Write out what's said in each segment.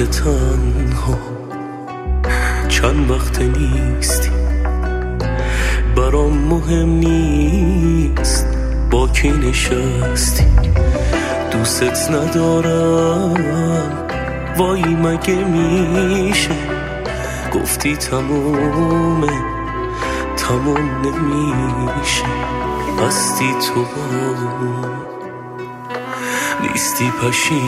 تنها چند وقت نیستی، برام مهم نیست با کی نشستی. دوست ندارم وای مگه میشه، گفتی تمومه تموم نمیشه. هستی تو نیستی پشیم،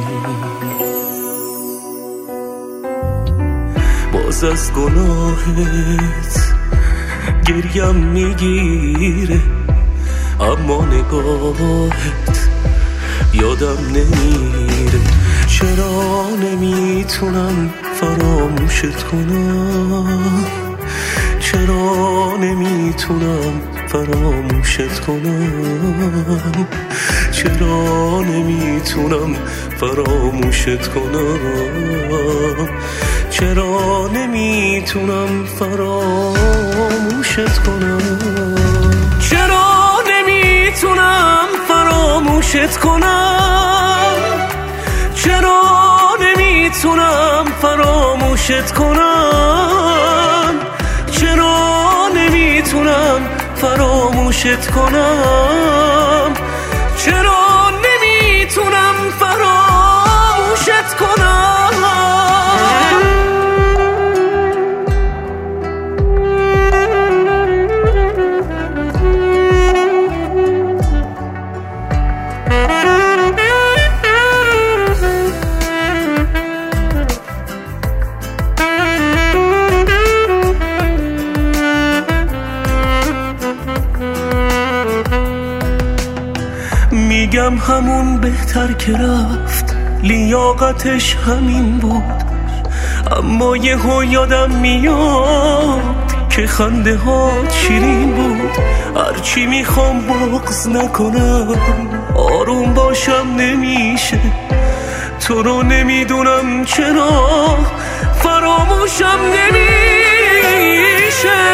باز از گناهت گریم میگیره، اما نگاهت یادم نمیره. چرا نمیتونم فراموشت کنم، چرا نمیتونم فراموشت کنم، چرا نمیتونم فراموشت کنم، چرا نمیتونم فراموشت کنم، چرا نمیتونم فراموشت کنم، چرا نمیتونم فراموشت کنم، چرا نمیتونم فراموشت کنم، چرا نمیتونم فراموشت کنم. میگم همون بهتر که رفت، لیاقتش همین بود، اما یهو یادم میاد که خنده ها شیرین بود. هرچی میخوام بغض نکنم، آروم باشم نمیشه، تو رو نمیدونم چرا فراموشم نمیشه.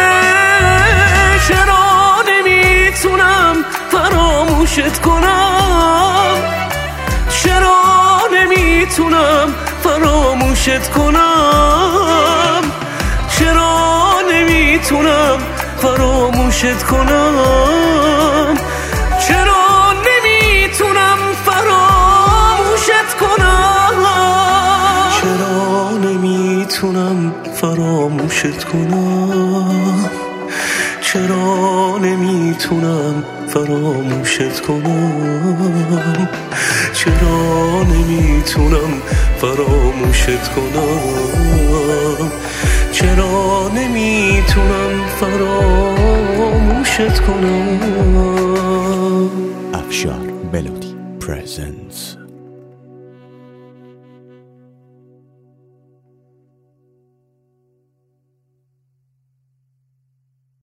چرا نمیتونم فراموشت کنم، چرا نمیتونم فراموشت کنم، چرا نمیتونم فراموشت کنم، چرا نمیتونم فراموشت کنم، چرا نمیتونم فراموشت کنم، چرا نمیتونم فراموشت کنم، چرا نمیتونم فراموشت کنم، چرا نمیتونم فراموشت کنم. افشار ملودی پرزنتس.